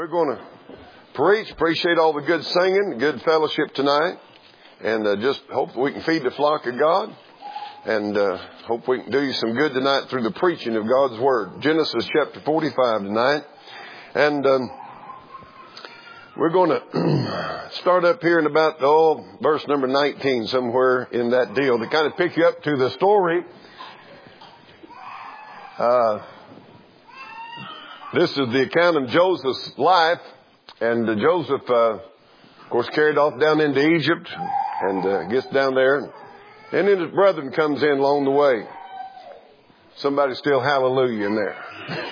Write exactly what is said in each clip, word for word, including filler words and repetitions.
We're going to preach. Appreciate all the good singing, good fellowship tonight. And uh, just hope we can feed the flock of God. And uh, hope we can do you some good tonight through the preaching of God's Word. Genesis chapter forty-five tonight. And um, we're going to start up here in about, oh, verse number nineteen, somewhere in that deal, to kind of pick you up to the story. Uh, this is the account of Joseph's life. And uh, Joseph, uh, of course, carried off down into Egypt and uh, gets down there. And then his brethren comes in along the way. Somebody still hallelujah in there.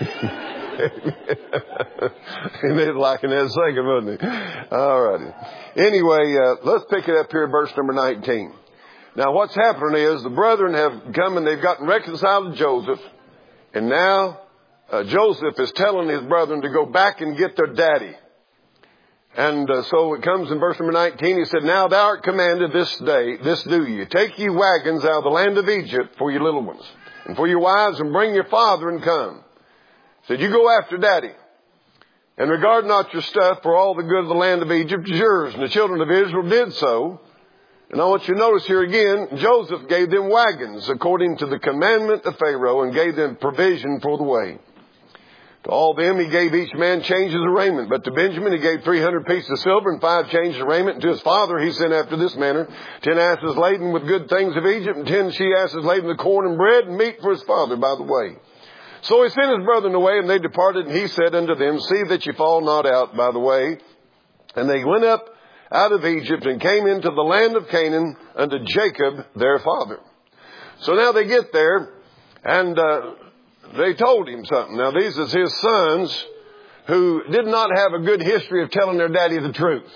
And they're liking that second, wasn't they? All righty. Anyway, uh, let's pick it up here at verse number nineteen. Now, what's happening is the brethren have come and they've gotten reconciled to Joseph. And now uh, Joseph is telling his brethren to go back and get their daddy. And uh, so it comes in verse number nineteen. He said, "Now thou art commanded this day, this do ye. Take ye wagons out of the land of Egypt for your little ones, and for your wives, and bring your father and come." He said, "You go after daddy. And regard not your stuff, for all the good of the land of Egypt is yours." And the children of Israel did so. And I want you to notice here again, Joseph gave them wagons according to the commandment of Pharaoh, and gave them provision for the way. To all them he gave each man changes of raiment. But to Benjamin he gave three hundred pieces of silver and five changes of raiment. And to his father he sent after this manner: ten asses laden with good things of Egypt, and ten she asses laden with corn and bread and meat for his father by the way. So he sent his brethren away, and they departed. And he said unto them, "See that ye fall not out by the way." And they went up out of Egypt and came into the land of Canaan unto Jacob their father. So now they get there, and uh, they told him something. Now these is his sons who did not have a good history of telling their daddy the truth.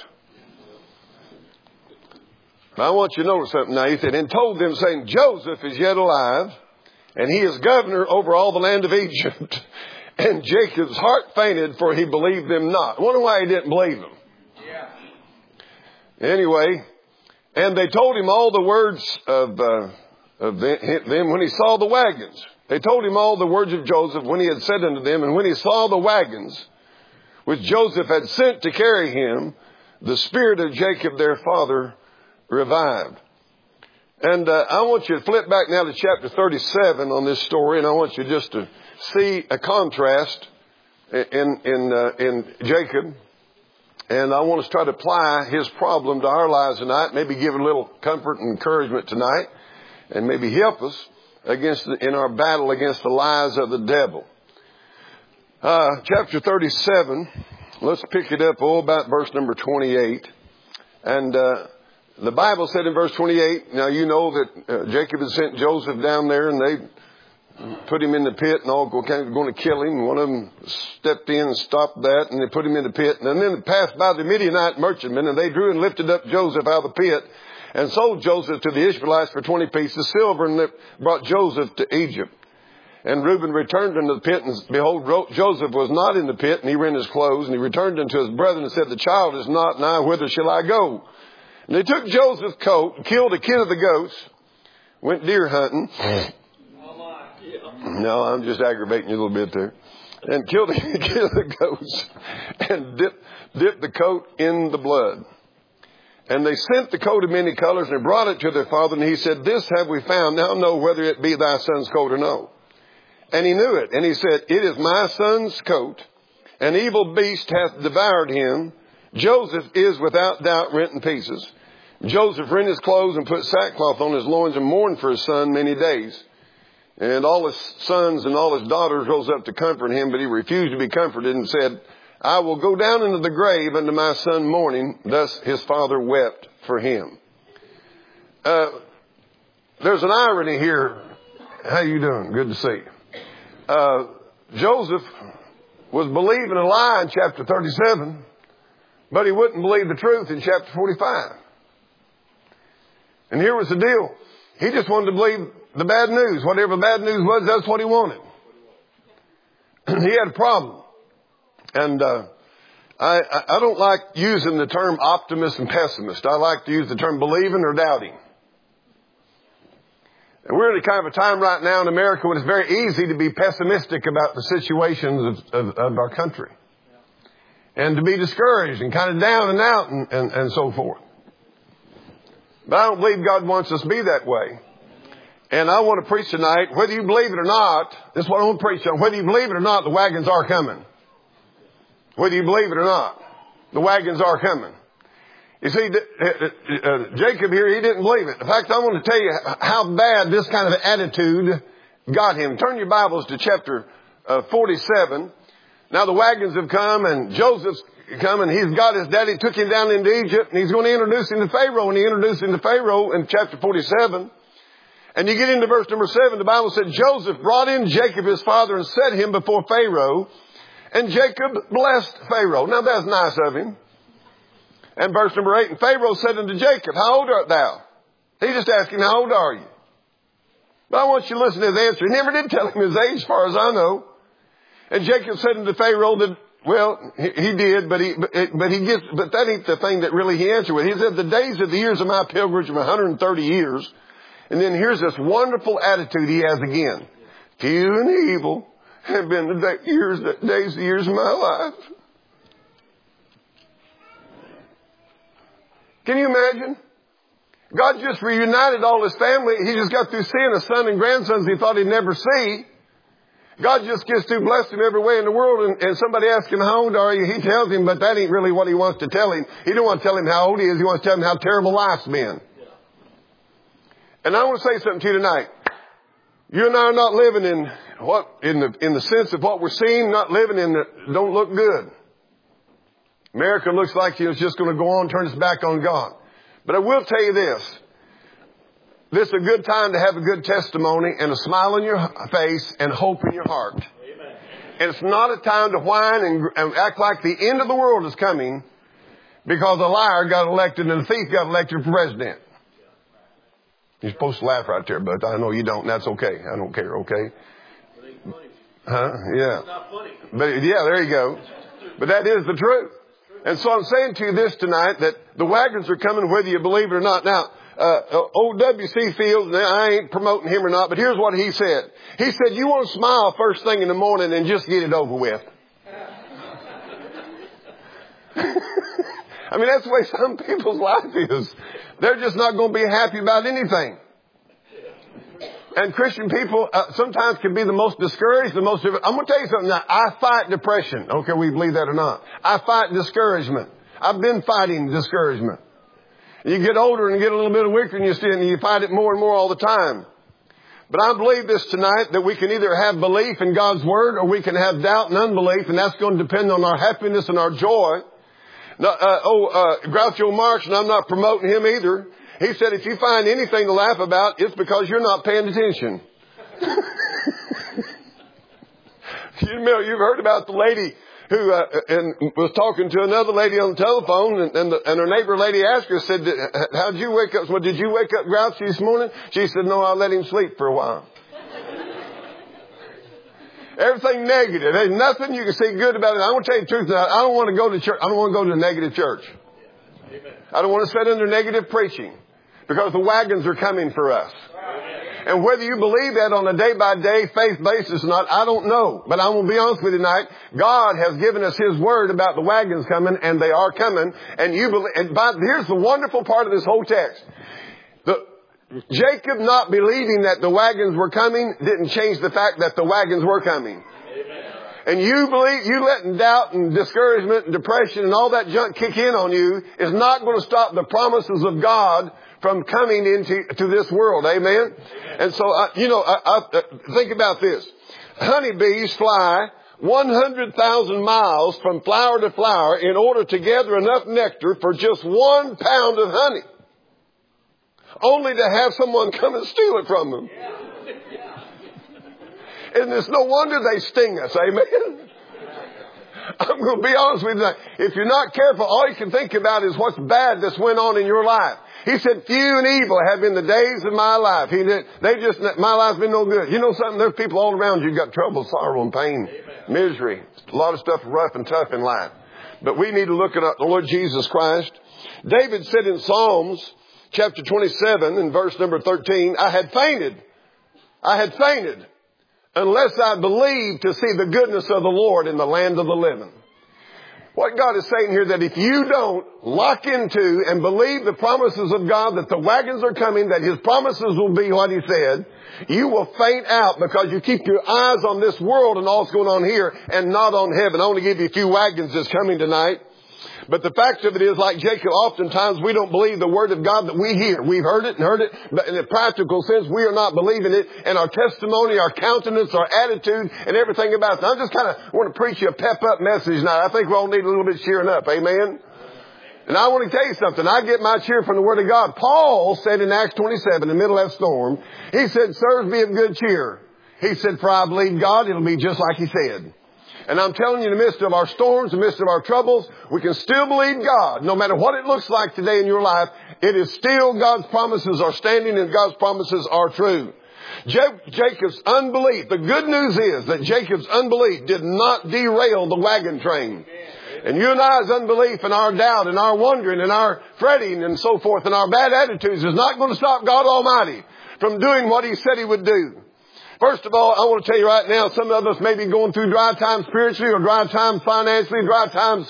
I want you to notice something now. He said, "And told them, saying, Joseph is yet alive, and he is governor over all the land of Egypt." And Jacob's heart fainted, for he believed them not. I wonder why he didn't believe them. Yeah. Anyway, and they told him all the words of, uh, of them when he saw the wagons. They told him all the words of Joseph when he had said unto them, and when he saw the wagons which Joseph had sent to carry him, the spirit of Jacob their father revived. And uh, I want you to flip back now to chapter thirty-seven on this story, and I want you just to see a contrast in in uh, in Jacob. And I want us to try to apply his problem to our lives tonight. Maybe give a little comfort and encouragement tonight, and maybe help us against the, in our battle against the lies of the devil. Uh, chapter thirty-seven. Let's pick it up oh, about verse number twenty-eight. And uh, the Bible said in verse twenty-eight, now you know that uh, Jacob had sent Joseph down there, and they put him in the pit, and all were kind of going to kill him. One of them stepped in and stopped that, and they put him in the pit. And then they passed by the Midianite merchantmen, and they drew and lifted up Joseph out of the pit, and sold Joseph to the Ishmaelites for twenty pieces of silver, and they brought Joseph to Egypt. And Reuben returned into the pit, and behold, Joseph was not in the pit, and he rent his clothes, and he returned unto his brethren and said, "The child is not nigh, whither shall I go?" And they took Joseph's coat and killed a kid of the goats, went deer hunting. No, I'm just aggravating you a little bit there. And killed a kid of the goats and dipped, dipped the coat in the blood. And they sent the coat of many colors, and they brought it to their father. And he said, "This have we found. Now know whether it be thy son's coat or no." And he knew it. And he said, "It is my son's coat. An evil beast hath devoured him. Joseph is without doubt rent in pieces." Joseph rent his clothes and put sackcloth on his loins and mourned for his son many days. And all his sons and all his daughters rose up to comfort him, but he refused to be comforted and said, "I will go down into the grave unto my son mourning." Thus his father wept for him. Uh, there's an irony here. How you doing? Good to see you. Uh, Joseph was believing a lie in chapter thirty-seven, but he wouldn't believe the truth in chapter forty-five. And here was the deal. He just wanted to believe the bad news. Whatever the bad news was, that's what he wanted. He had a problem. And uh, I, I don't like using the term optimist and pessimist. I like to use the term believing or doubting. And we're in a kind of a time right now in America when it's very easy to be pessimistic about the situations of, of, of our country. and to be discouraged and kind of down and out and, and, and so forth. But I don't believe God wants us to be that way. And I want to preach tonight, whether you believe it or not, this is what I want to preach on. Whether you believe it or not, the wagons are coming. Whether you believe it or not, the wagons are coming. You see, uh, Jacob here, he didn't believe it. In fact, I want to tell you how bad this kind of attitude got him. Turn your Bibles to chapter uh, forty-seven. Now the wagons have come and Joseph's come and he's got his daddy, took him down into Egypt and he's going to introduce him to Pharaoh. And he introduced him to Pharaoh in chapter forty-seven. And you get into verse number seven, the Bible said, Joseph brought in Jacob his father and set him before Pharaoh. And Jacob blessed Pharaoh. Now that's nice of him. And verse number eight, and Pharaoh said unto Jacob, how old art thou? He just asked him, how old are you? But I want you to listen to his answer. He never did tell him his age as far as I know. And Jacob said unto Pharaoh that, well, he, he did, but he, but, but he gets, but that ain't the thing that really he answered with. He said, the days of the years of my pilgrimage are one hundred thirty years. And then here's this wonderful attitude he has again. Few and evil have been the day, years, the days, the years of my life. Can you imagine? God just reunited all his family. He just got through seeing a son and grandsons he thought he'd never see. God just gets to bless him every way in the world. And, and somebody asks him, how old are you? He tells him, but that ain't really what he wants to tell him. He don't want to tell him how old he is. He wants to tell him how terrible life's been. And I want to say something to you tonight. You and I are not living in what, in the, in the sense of what we're seeing, not living in the, don't look good. America looks like it's just going to go on, turn its back on God. But I will tell you this. This is a good time to have a good testimony and a smile on your face and hope in your heart. Amen. And it's not a time to whine and, and act like the end of the world is coming because a liar got elected and a thief got elected for president. You're supposed to laugh right there, but I know you don't. And that's okay. I don't care, okay? Huh? Yeah. It's not funny. But yeah, there you go. But that is the truth. And so I'm saying to you this tonight, that the wagons are coming whether you believe it or not. Now, uh, old W C Fields, I ain't promoting him or not, but here's what he said. He said, you want to smile first thing in the morning and just get it over with. I mean, that's the way some people's life is. They're just not going to be happy about anything. And Christian people uh, sometimes can be the most discouraged, the most... I'm going to tell you something now. I fight depression. Okay, we believe that or not. I fight discouragement. I've been fighting discouragement. You get older and get a little bit weaker and you see it and you fight it more and more all the time. But I believe this tonight, that we can either have belief in God's Word or we can have doubt and unbelief, and that's going to depend on our happiness and our joy. No, uh, oh, uh, Groucho Marx, and I'm not promoting him either. He said, if you find anything to laugh about, it's because you're not paying attention. You know, you've heard about the lady who uh, and was talking to another lady on the telephone, and, and, the, and her neighbor lady asked her, said, how'd you wake up? Well, did you wake up grouchy this morning? She said, no, I let him sleep for a while. Everything negative. There's nothing you can see good about it. I want to tell you the truth. I don't want to go to church. I don't want to go to a negative church. I don't want to sit under negative preaching because the wagons are coming for us. And whether you believe that on a day-by-day faith basis or not, I don't know. But I'm going to be honest with you tonight. God has given us His word about the wagons coming, and they are coming. And you believe. And by, here's the wonderful part of this whole text. The, Jacob not believing that the wagons were coming didn't change the fact that the wagons were coming. Amen. And you believe, you letting doubt and discouragement and depression and all that junk kick in on you is not going to stop the promises of God from coming into to this world. Amen? Amen. And so, uh, you know, I, I, think about this. Honeybees fly one hundred thousand miles from flower to flower in order to gather enough nectar for just one pound of honey. Only to have someone come and steal it from them. Yeah. And it's no wonder they sting us. Amen? I'm going to be honest with you. If you're not careful, all you can think about is what's bad that's went on in your life. He said, few and evil have been the days of my life. He did, they just, my life's been no good. You know something? There's people all around you who got trouble, sorrow, and pain, Amen. Misery. A lot of stuff rough and tough in life. But we need to look at the Lord Jesus Christ. David said in Psalms chapter twenty-seven and verse number thirteen, I had fainted. I had fainted unless I believed to see the goodness of the Lord in the land of the living. What God is saying here, that if you don't lock into and believe the promises of God, that the wagons are coming, that His promises will be what He said, you will faint out because you keep your eyes on this world and all that's going on here and not on heaven. I want to give you a few wagons that's coming tonight. But the fact of it is, like Jacob, oftentimes we don't believe the word of God that we hear. We've heard it and heard it, but in a practical sense, we are not believing it. And our testimony, our countenance, our attitude, and everything about it. I just kind of want to preach you a pep-up message now. I think we all need a little bit of cheering up. Amen? And I want to tell you something. I get my cheer from the Word of God. Paul said in Acts twenty-seven, in the middle of that storm, he said, sirs, be of good cheer. He said, for I believe God, it'll be just like He said. And I'm telling you, in the midst of our storms, in the midst of our troubles, we can still believe God. No matter what it looks like today in your life, it is still God's promises are standing and God's promises are true. Jacob's unbelief, the good news is that Jacob's unbelief did not derail the wagon train. And you and I's unbelief and our doubt and our wondering and our fretting and so forth and our bad attitudes is not going to stop God Almighty from doing what He said He would do. First of all, I want to tell you right now, some of us may be going through dry times spiritually or dry times financially, dry times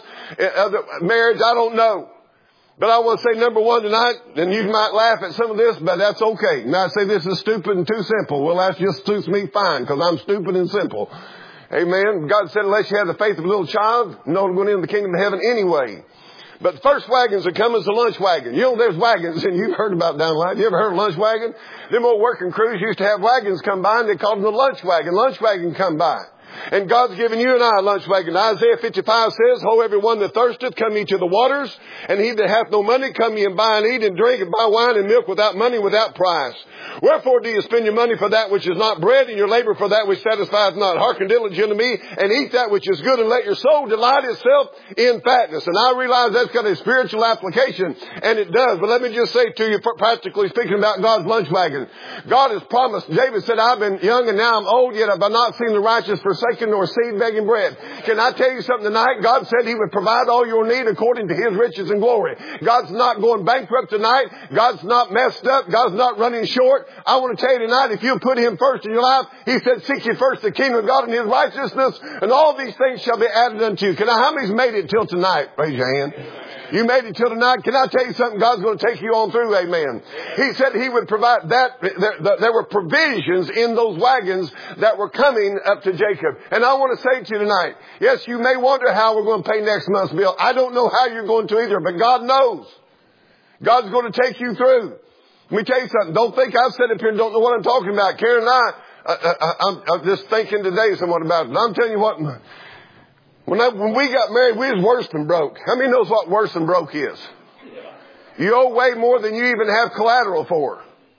in marriage. I don't know. But I want to say number one tonight, and you might laugh at some of this, but that's okay. Now I say this is stupid and too simple. Well, that just suits me fine because I'm stupid and simple. Amen. God said unless you have the faith of a little child, no one going into the kingdom of heaven anyway. But the first wagons that come is the lunch wagon. You know, there's wagons, and you've heard about down the line. You ever heard of lunch wagon? Them old working crews used to have wagons come by, and they called them the lunch wagon. Lunch wagon come by. And God's given you and I a lunch wagon. Isaiah fifty-five says, ho, everyone that thirsteth, come ye to the waters. And he that hath no money, come ye and buy and eat and drink and buy wine and milk without money, without price. Wherefore do you spend your money for that which is not bread, and your labor for that which satisfieth not? Hearken diligently to me, and eat that which is good, and let your soul delight itself in fatness. And I realize that's got a spiritual application, and it does. But let me just say to you, practically speaking, about God's lunch wagon. God has promised. David said, I've been young and now I'm old, yet have I not seen the righteous forsaken nor seed begging bread. Can I tell you something tonight? God said He would provide all your need according to His riches and glory. God's not going bankrupt tonight. God's not messed up. God's not running short. I want to tell you tonight, if you put Him first in your life, He said, seek ye first the kingdom of God and His righteousness, and all these things shall be added unto you. Can I, how many's made it till tonight? Raise your hand. You made it till tonight. Can I tell you something? God's going to take you on through. Amen. He said He would provide that. There, there were provisions in those wagons that were coming up to Jacob. And I want to say to you tonight, yes, you may wonder how we're going to pay next month's bill. I don't know how you're going to either, but God knows. God's going to take you through. Let me tell you something. Don't think I've sat up here and don't know what I'm talking about. Karen and I, uh, uh, I'm, I'm just thinking today somewhat about it. I'm telling you what, when, I, when we got married, we was worse than broke. How many knows what worse than broke is? You owe way more than you even have collateral for.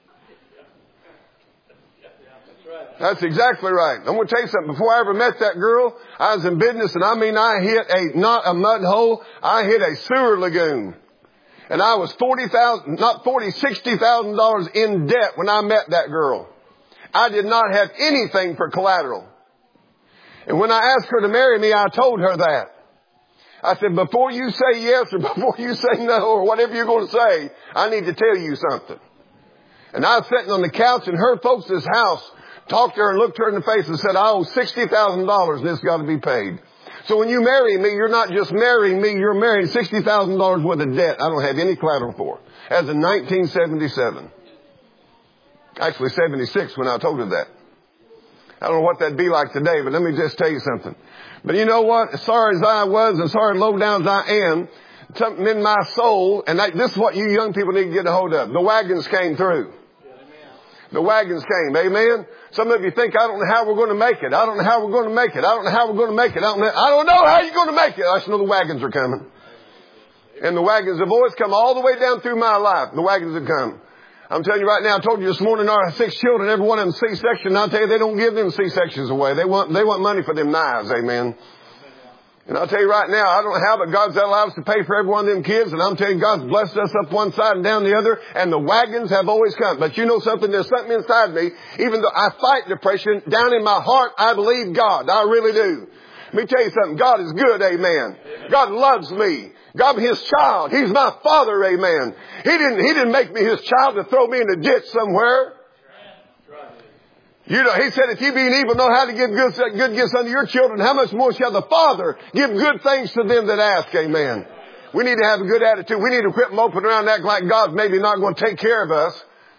That's exactly right. I'm going to tell you something. Before I ever met that girl, I was in business, and I mean I hit a, not a mud hole, I hit a sewer lagoon. And I was forty thousand, not forty, sixty thousand dollars in debt when I met that girl. I did not have anything for collateral. And when I asked her to marry me, I told her that. I said, before you say yes or before you say no or whatever you're going to say, I need to tell you something. And I was sitting on the couch in her folks' house, talked to her and looked her in the face and said, I owe sixty thousand dollars and this got to be paid. So when you marry me, you're not just marrying me, you're marrying sixty thousand dollars worth of debt I don't have any collateral for. As in nineteen seventy-seven. Actually seventy-six when I told her that. I don't know what that'd be like today, but let me just tell you something. But you know what? As sorry as I was, as sorry low down as I am, something in my soul, and I, this is what you young people need to get a hold of. The wagons came through. The wagons came. Amen. Some of you think, I don't know how we're going to make it. I don't know how we're going to make it. I don't know how we're going to make it. I don't know, I don't know how you're going to make it. I just know the wagons are coming. And the wagons have always come all the way down through my life. The wagons have come. I'm telling you right now, I told you this morning, our six children, every one of them C-section. And I'll tell you, they don't give them C-sections away. They want, they want money for them knives. Amen. And I'll tell you right now, I don't know how, but God's allowed us to pay for every one of them kids. And I'm telling you, God's blessed us up one side and down the other. And the wagons have always come. But you know something? There's something inside me. Even though I fight depression, down in my heart, I believe God. I really do. Let me tell you something. God is good. Amen. God loves me. God, His child. He's my Father. Amen. He didn't, He didn't make me His child to throw me in a ditch somewhere. You know, he said, if you being evil know how to give good, good gifts unto your children, how much more shall the Father give good things to them that ask? Amen. We need to have a good attitude. We need to quit moping around and act like God's maybe not going to take care of us.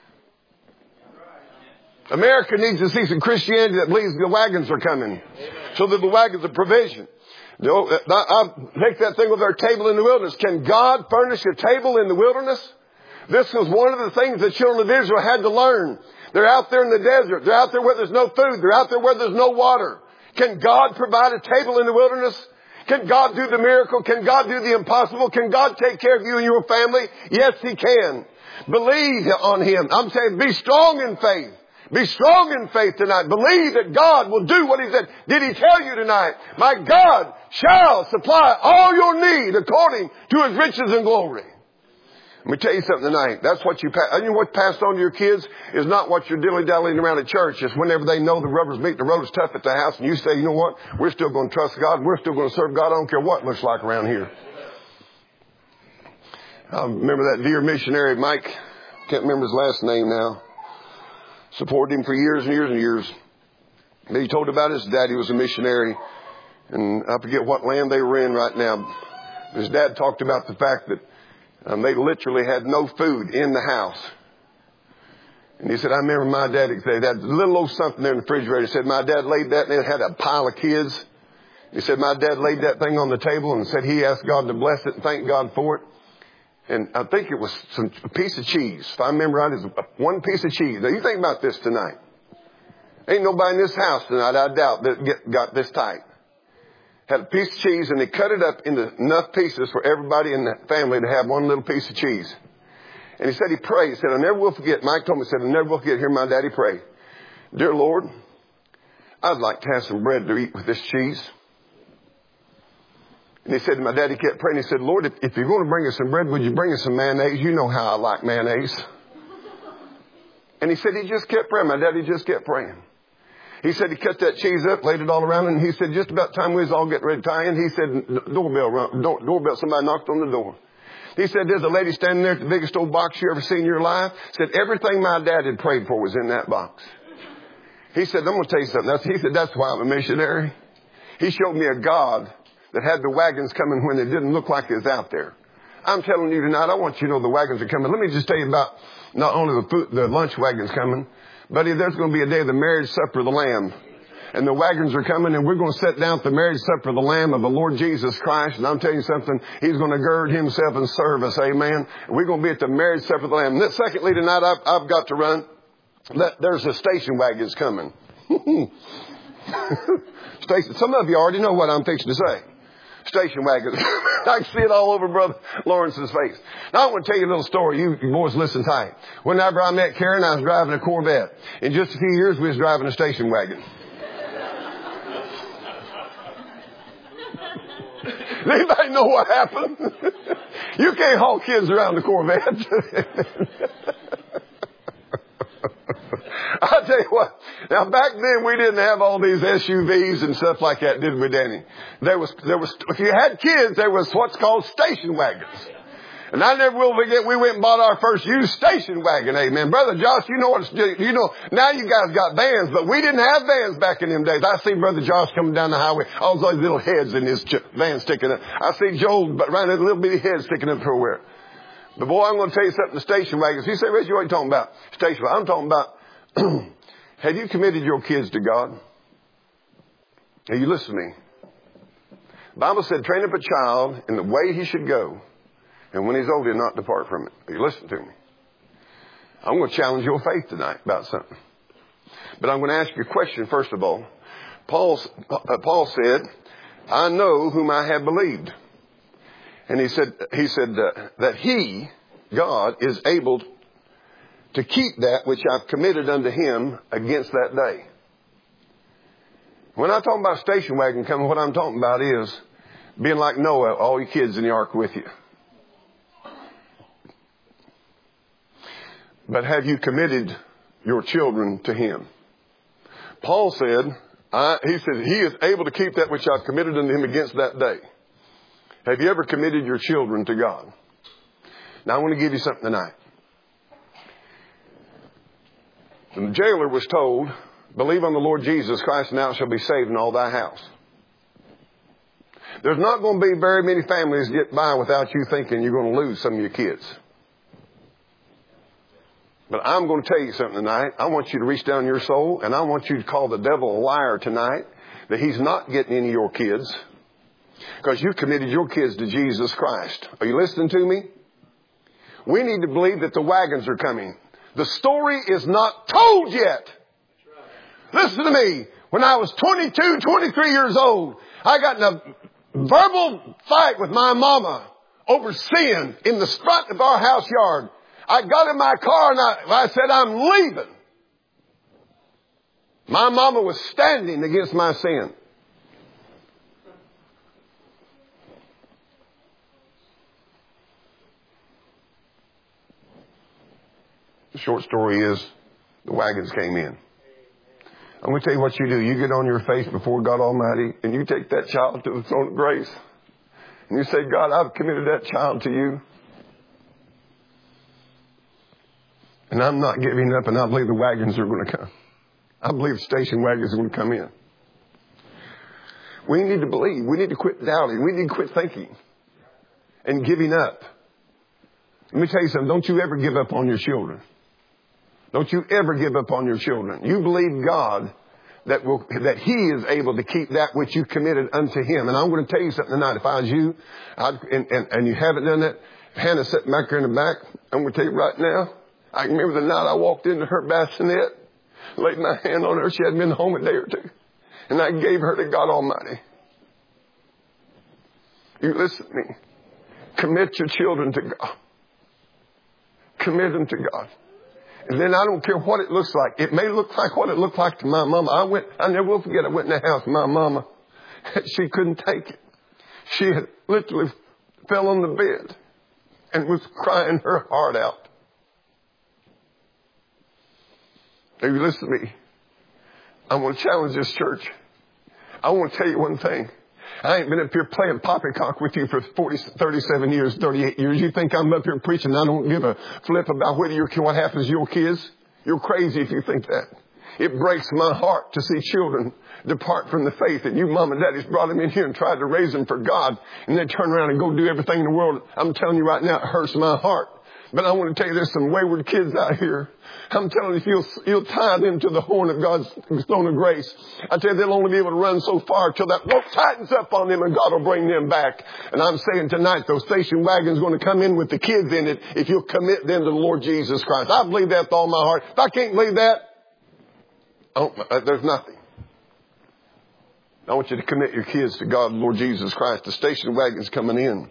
America needs to see some Christianity that believes the wagons are coming. So that the wagons of provision. You know, I take that thing with our table in the wilderness. Can God furnish a table in the wilderness? This was one of the things the children of Israel had to learn. They're out there in the desert. They're out there where there's no food. They're out there where there's no water. Can God provide a table in the wilderness? Can God do the miracle? Can God do the impossible? Can God take care of you and your family? Yes, He can. Believe on Him. I'm saying be strong in faith. Be strong in faith tonight. Believe that God will do what He said. Did He tell you tonight? My God shall supply all your need according to His riches and glory. Let me tell you something tonight. That's what you pass. You know what passed on to your kids is not what you're dilly-dallying around at church. It's whenever they know the rubber's meeting, the road is tough at the house, and you say, you know what? We're still going to trust God. We're still going to serve God. I don't care what it looks like around here. I remember that dear missionary, Mike. Can't remember his last name now. Supported him for years and years and years. He told about his dad. He was a missionary. And I forget what land they were in right now. His dad talked about the fact that Um, they literally had no food in the house. And he said, I remember my dad, they had a little old something there in the refrigerator. He said, my dad laid that, and it had a pile of kids. He said, my dad laid that thing on the table and said he asked God to bless it and thank God for it. And I think it was some a piece of cheese. If I remember right, it was one piece of cheese. Now, you think about this tonight. Ain't nobody in this house tonight, I doubt, that get, got this tight. Had a piece of cheese, and they cut it up into enough pieces for everybody in the family to have one little piece of cheese. And he said he prayed. He said, I never will forget. Mike told me, he said, I never will forget hearing my daddy pray. Dear Lord, I'd like to have some bread to eat with this cheese. And he said, my daddy kept praying. He said, Lord, if, if you're going to bring us some bread, would you bring us some mayonnaise? You know how I like mayonnaise. And he said he just kept praying. My daddy just kept praying. He said he cut that cheese up, laid it all around, and he said just about time we was all getting ready to tie in, he said, doorbell, door, doorbell, somebody knocked on the door. He said, there's a lady standing there at the biggest old box you ever seen in your life. Said everything my dad had prayed for was in that box. He said, I'm going to tell you something. That's, he said, that's why I'm a missionary. He showed me a God that had the wagons coming when it didn't look like it was out there. I'm telling you tonight, I want you to know the wagons are coming. Let me just tell you about not only the food, the lunch wagons coming, but there's going to be a day of the marriage supper of the Lamb. And the wagons are coming, and we're going to sit down at the marriage supper of the Lamb of the Lord Jesus Christ. And I'm telling you something, He's going to gird Himself and serve us. Amen. And we're going to be at the marriage supper of the Lamb. And then secondly, tonight I've, I've got to run. There's a station wagons coming. Station. Some of you already know what I'm fixing to say. Station wagons. I can see it all over Brother Lawrence's face. Now I want to tell you a little story. You, you boys listen tight. Whenever I met Karen, I was driving a Corvette. In just a few years, we was driving a station wagon. Does anybody know what happened? You can't haul kids around the Corvette. I'll tell you what. Now back then we didn't have all these S U Vs and stuff like that, did we, Danny? There was, there was, if you had kids, there was what's called station wagons. And I never will forget, we went and bought our first used station wagon, amen. Brother Josh, you know what it's, you know, now you guys got vans, but we didn't have vans back in them days. I see Brother Josh coming down the highway, all those little heads in his van sticking up. I see Joel running a little bitty head sticking up everywhere. But boy, I'm going to tell you something, the station wagons. You say, Reggie, what are you talking about? Station wagon. I'm talking about, have you committed your kids to God? Have you listened to me? The Bible said, train up a child in the way he should go. And when he's old, he'll not depart from it. Are you listening to me? I'm going to challenge your faith tonight about something. But I'm going to ask you a question first of all. Paul, uh, Paul said, I know whom I have believed. And he said, he said uh, that he, God, is able to keep that which I've committed unto him against that day. When I talk about station wagon coming, what I'm talking about is being like Noah, all your kids in the ark with you. But have you committed your children to him? Paul said, I, he said, he is able to keep that which I've committed unto him against that day. Have you ever committed your children to God? Now I want to give you something tonight. The jailer was told Believe on the Lord Jesus Christ and thou shalt be saved in all thy house. There's not going to be very many families get by without you thinking you're going to lose some of your kids. But I'm going to tell you something tonight. I want you to reach down your soul, and I want you to call the devil a liar tonight that he's not getting any of your kids because you've committed your kids to Jesus Christ. Are you listening to me? We need to believe that the wagons are coming. The story is not told yet. Listen to me. When I was twenty-two, twenty-three years old, I got in a verbal fight with my mama over sin in the front of our house yard. I got in my car and I, I said, I'm leaving. My mama was standing against my sin. The short story is the wagons came in. I'm going to tell you what you do. You get on your face before God Almighty and you take that child to the throne of grace. And you say, God, I've committed that child to you. And I'm not giving up, and I believe the wagons are going to come. I believe the station wagons are going to come in. We need to believe. We need to quit doubting. We need to quit thinking and giving up. Let me tell you something. Don't you ever give up on your children. Don't you ever give up on your children. You believe God that will, that He is able to keep that which you committed unto Him. And I'm going to tell you something tonight. If I was you, I'd, and, and, and you haven't done that, Hannah's sitting back there in the back. I'm going to tell you right now. I can remember the night I walked into her bassinet, laid my hand on her. She hadn't been home a day or two. And I gave her to God Almighty. You listen to me. Commit your children to God. Commit them to God. And then I don't care what it looks like. It may look like what it looked like to my mama. I went, I never will forget, I went in the house, my mama, she couldn't take it. She had literally fell on the bed and was crying her heart out. If you listen to me, I want to challenge this church. I want to tell you one thing. I ain't been up here playing poppycock with you for forty, thirty-seven years, thirty-eight years. You think I'm up here preaching? I don't give a flip about whether you're, what happens to your kids. You're crazy if you think that. It breaks my heart to see children depart from the faith. And you mom and daddies brought them in here and tried to raise them for God. And then turn around and go do everything in the world. I'm telling you right now, it hurts my heart. But I want to tell you, there's some wayward kids out here. I'm telling you, you'll, you'll tie them to the horn of God's throne of grace. I tell you, they'll only be able to run so far till that rope tightens up on them and God will bring them back. And I'm saying tonight, those station wagons are going to come in with the kids in it if you'll commit them to the Lord Jesus Christ. I believe that with all my heart. If I can't believe that, I don't, there's nothing. I want you to commit your kids to God, the Lord Jesus Christ. The station wagon's coming in.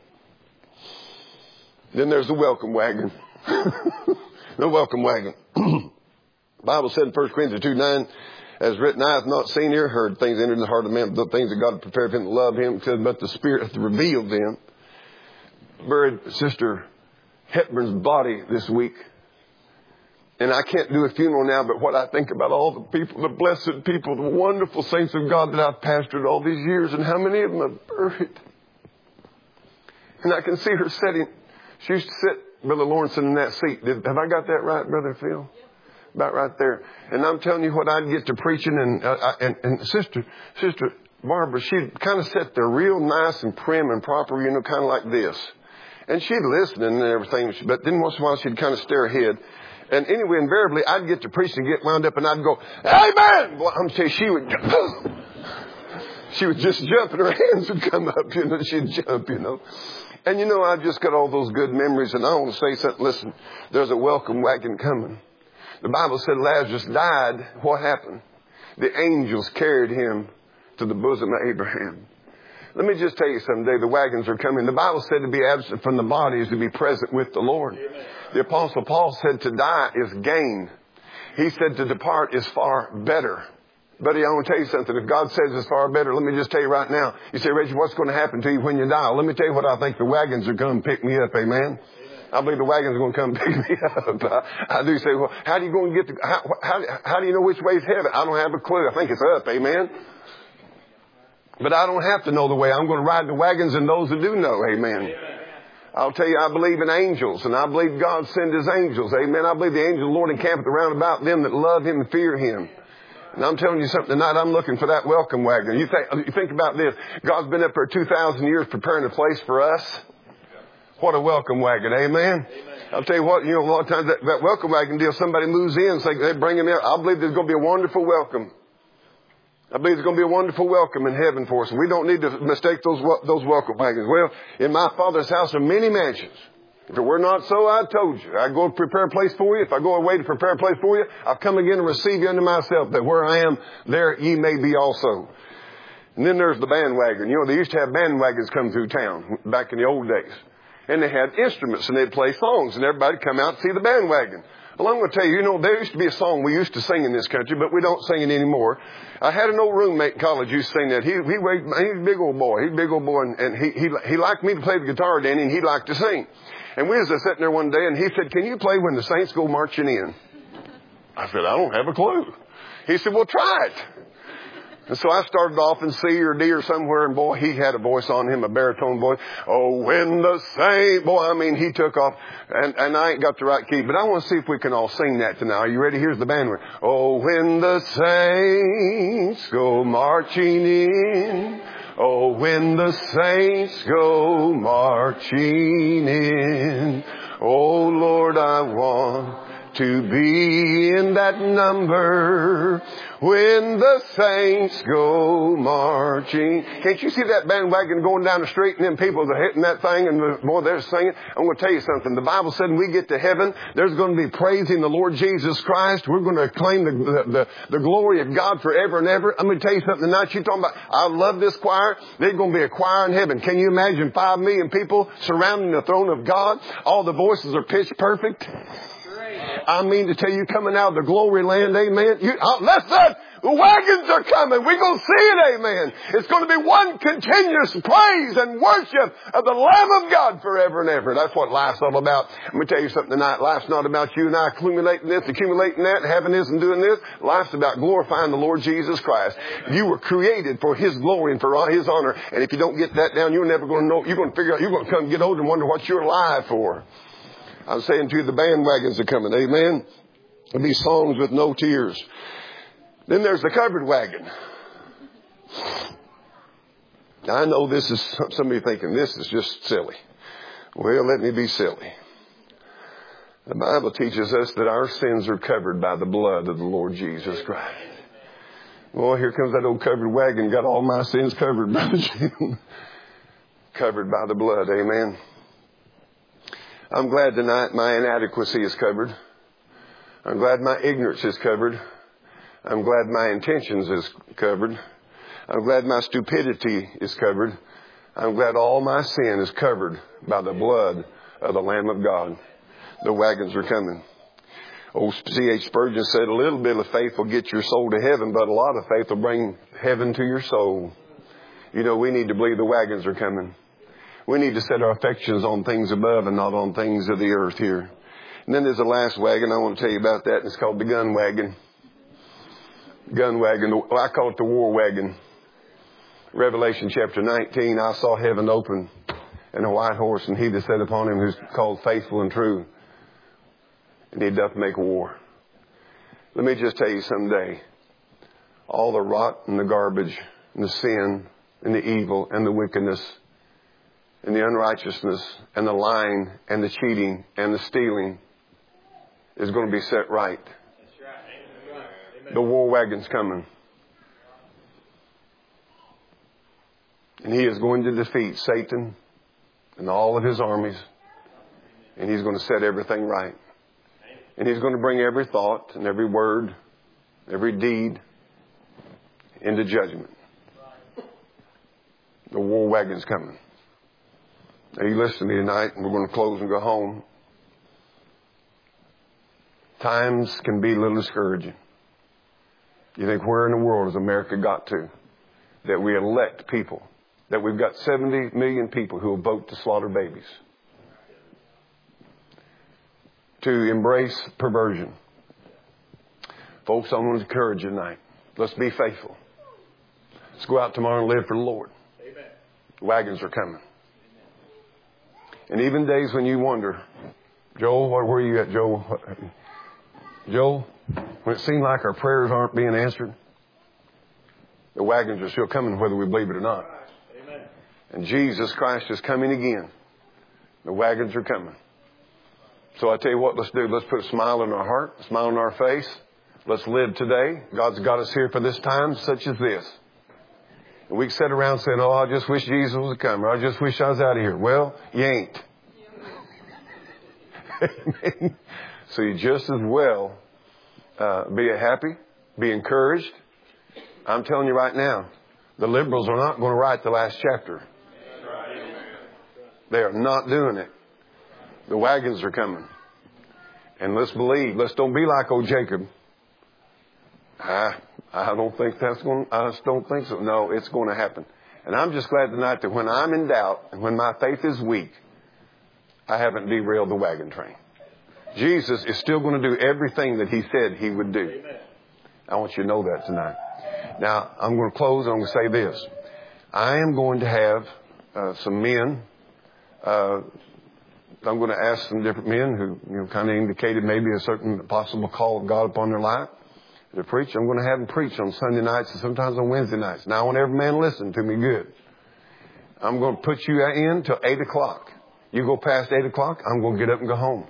Then there's the welcome wagon. The welcome wagon. The Bible said in First Corinthians two nine, as written, I have not seen or heard things entered in the heart of man, the things that God prepared for him to love him, but the Spirit hath revealed them. Buried Sister Hepburn's body this week. And I can't do a funeral now, but what I think about all the people, the blessed people, the wonderful saints of God that I've pastored all these years, and how many of them are buried. And I can see her sitting. She used to sit, Brother Lawrence, in that seat. Did, have I got that right, Brother Phil? Yep. About right there. And I'm telling you what, I'd get to preaching, and uh, and, and Sister Sister Barbara, she'd kind of sit there real nice and prim and proper, you know, kind of like this. And she'd listen and everything, but then once in a while she'd kind of stare ahead. And anyway, invariably, I'd get to preach and get wound up, and I'd go, Amen! Well, I'm telling you, she would, she would just jump, and her hands would come up, you know, she'd jump, you know. And you know, I've just got all those good memories, and I want to say something. Listen, there's a welcome wagon coming. The Bible said Lazarus died. What happened? The angels carried him to the bosom of Abraham. Let me just tell you someday, the wagons are coming. The Bible said to be absent from the body is to be present with the Lord. Amen. The Apostle Paul said to die is gain. He said to depart is far better. Buddy, I want to tell you something. If God says it's far better, let me just tell you right now. You say, Rachel, what's going to happen to you when you die? Let me tell you what I think. The wagons are going to pick me up. Amen. I believe the wagons are going to come pick me up. I, I do say, well, how do you go and get the, how, how, how do you know which way is heaven? I don't have a clue. I think it's up. Amen. But I don't have to know the way. I'm going to ride the wagons and those that do know. Amen. I'll tell you, I believe in angels, and I believe God sent His angels. Amen. I believe the angels of the Lord encampeth around about them that love Him and fear Him. And I'm telling you something tonight, I'm looking for that welcome wagon. You think, you think about this. God's been up there two thousand years preparing a place for us. What a welcome wagon. Amen. Amen. I'll tell you what, you know, a lot of times that, that welcome wagon deal, somebody moves in, so they bring him in. I believe there's going to be a wonderful welcome. I believe there's going to be a wonderful welcome in heaven for us. We don't need to mistake those, those welcome wagons. Well, in my Father's house are many mansions. If it were not so, I told you. I go prepare a place for you. If I go away to prepare a place for you, I'll come again and receive you unto myself, that where I am, there ye may be also. And then there's the bandwagon. You know, they used to have bandwagons come through town back in the old days. And they had instruments and they'd play songs and everybody'd come out and see the bandwagon. Well, I'm going to tell you, you know, there used to be a song we used to sing in this country, but we don't sing it anymore. I had an old roommate in college who used to sing that. He, he weighed, he's a big old boy. He's a big old boy, and, and he, he, he liked me to play the guitar, Danny, and he liked to sing. And we was uh, sitting there one day, and he said, "Can you play When the Saints Go Marching In?" I said, "I don't have a clue." He said, "Well, try it." And so I started off in C or D or somewhere, and boy, he had a voice on him, a baritone voice. Oh, when the saint, boy, I mean, he took off, and, and I ain't got the right key, but I want to see if we can all sing that tonight. Are you ready? Here's the band. Oh, when the saints go marching in. Oh, when the saints go marching in. Oh, Lord, I want to be in that number when the saints go marching. Can't you see that bandwagon going down the street and then people are hitting that thing and boy, they're singing? I'm going to tell you something. The Bible said when we get to heaven, there's going to be praising the Lord Jesus Christ. We're going to acclaim the, the, the, the glory of God forever and ever. I'm going to tell you something tonight. You're talking about, I love this choir. There's going to be a choir in heaven. Can you imagine five million people surrounding the throne of God? All the voices are pitch perfect. I mean to tell you, coming out of the glory land, amen. You, uh, listen, the wagons are coming. We're going to see it, amen. It's going to be one continuous praise and worship of the Lamb of God forever and ever. That's what life's all about. Let me tell you something tonight. Life's not about you and I accumulating this, accumulating that, having this and doing this. Life's about glorifying the Lord Jesus Christ. You were created for His glory and for His honor. And if you don't get that down, you're never going to know. You're going to figure out, you're going to come get older and wonder what you're alive for. I'm saying to you, the bandwagons are coming. Amen. There'll be songs with no tears. Then there's the covered wagon. Now, I know this is, some of you thinking this is just silly. Well, let me be silly. The Bible teaches us that our sins are covered by the blood of the Lord Jesus Christ. Well, here comes that old covered wagon. Got all my sins covered, Brother Jim. Covered by the blood. Amen. I'm glad tonight my inadequacy is covered. I'm glad my ignorance is covered. I'm glad my intentions is covered. I'm glad my stupidity is covered. I'm glad all my sin is covered by the blood of the Lamb of God. The wagons are coming. Old C H Spurgeon said, a little bit of faith will get your soul to heaven, but a lot of faith will bring heaven to your soul. You know, we need to believe the wagons are coming. We need to set our affections on things above and not on things of the earth here. And then there's the last wagon. I want to tell you about that. It's called the gun wagon. Gun wagon. I call it the war wagon. Revelation chapter nineteen, I saw heaven open and a white horse, and he that sat upon him who's called faithful and true. And he doth make war. Let me just tell you someday, all the rot and the garbage and the sin and the evil and the wickedness and the unrighteousness and the lying and the cheating and the stealing is going to be set right. The war wagon's coming. And he is going to defeat Satan and all of his armies. And he's going to set everything right. And he's going to bring every thought and every word, every deed into judgment. The war wagon's coming. Now you listen to me tonight, and we're going to close and go home. Times can be a little discouraging. You think, where in the world has America got to? That we elect people. That we've got seventy million people who will vote to slaughter babies. To embrace perversion. Folks, I want to encourage you tonight. Let's be faithful. Let's go out tomorrow and live for the Lord. Amen. Wagons are coming. And even days when you wonder, Joel, where were you at, Joel? Joel, when it seemed like our prayers aren't being answered, The wagons are still coming whether we believe it or not. Amen. And Jesus Christ is coming again. The wagons are coming. So I tell you what, let's do. Let's put a smile on our heart, a smile on our face. Let's live today. God's got us here for this time such as this. And we can sit around saying, oh, I just wish Jesus was coming. Or I just wish I was out of here. Well, you ain't. Amen. So you just as well uh, be happy, be encouraged. I'm telling you right now, the liberals are not going to write the last chapter. They are not doing it. The wagons are coming. And let's believe. Let's don't be like old Jacob. I, I don't think that's going I just don't think so. No, it's going to happen. And I'm just glad tonight that when I'm in doubt and when my faith is weak, I haven't derailed the wagon train. Jesus is still going to do everything that he said he would do. I want you to know that tonight. Now, I'm going to close and I'm going to say this. I am going to have uh, some men. Uh, I'm going to ask some different men who, you know, kind of indicated maybe a certain possible call of God upon their life to preach. I'm going to have them preach on Sunday nights and sometimes on Wednesday nights. Now, I want every man to listen to me good. I'm going to put you in till eight o'clock. You go past eight o'clock, I'm going to get up and go home.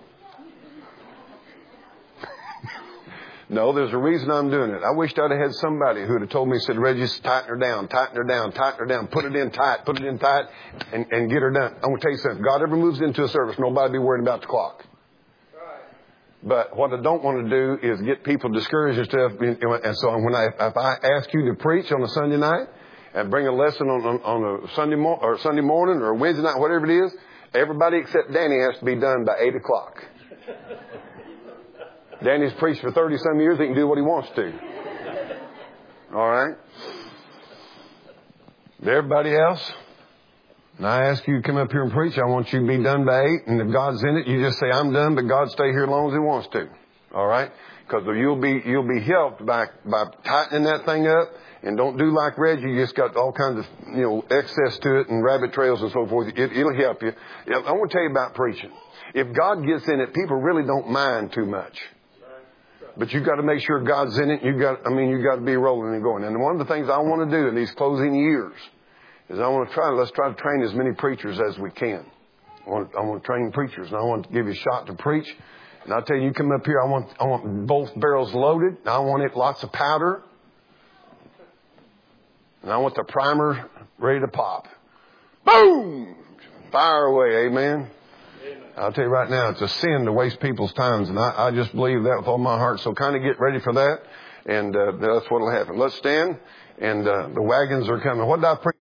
No, there's a reason I'm doing it. I wished I'd have had somebody who would have told me, said, Reggie, just tighten her down, tighten her down, tighten her down, put it in tight, put it in tight, and, and get her done. I'm going to tell you something. If God ever moves into a service, nobody be worried about the clock. But what I don't want to do is get people discouraged and stuff. And so when I, if I ask you to preach on a Sunday night and bring a lesson on, on, on a Sunday mo- or Sunday morning or Wednesday night, whatever it is, everybody except Danny has to be done by eight o'clock. Danny's preached for thirty-some years. He can do what he wants to. All right? Everybody else, and I ask you to come up here and preach, I want you to be done by eight. And if God's in it, you just say, I'm done, but God stay here as long as he wants to. All right? Because you'll be you'll be helped by, by tightening that thing up. And don't do like Reggie. You just got all kinds of, you know, excess to it and rabbit trails and so forth. It, it'll help you. I want to tell you about preaching. If God gets in it, people really don't mind too much. But you got to make sure God's in it. You got, I mean, you got to be rolling and going. And one of the things I want to do in these closing years is I want to try. Let's try to train as many preachers as we can. I want, I want to train preachers, and I want to give you a shot to preach. And I'll tell you, you come up here. I want, I want both barrels loaded. I want it lots of powder, and I want the primer ready to pop. Boom! Fire away. Amen. I'll tell you right now, it's a sin to waste people's times, and I, I just believe that with all my heart. So kind of get ready for that, and uh, that's what will happen. Let's stand, and uh, the wagons are coming. What did I preach?